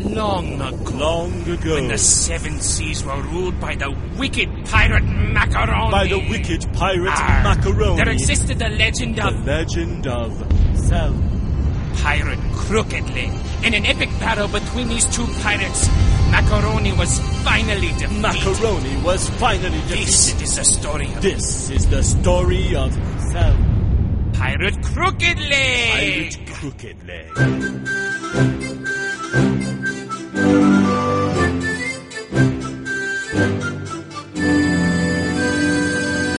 Long ago. Long ago. When the seven seas were ruled by the wicked pirate Macaroni. By the wicked pirate Macaroni. There existed the legend of... The legend of... Sal. Pirate Crooked Leg. In an epic battle between these two pirates, Macaroni was finally defeated. Macaroni was finally defeated. This is the story of... This is the story of... Sal. Pirate Crooked Leg. Pirate Crooked Leg.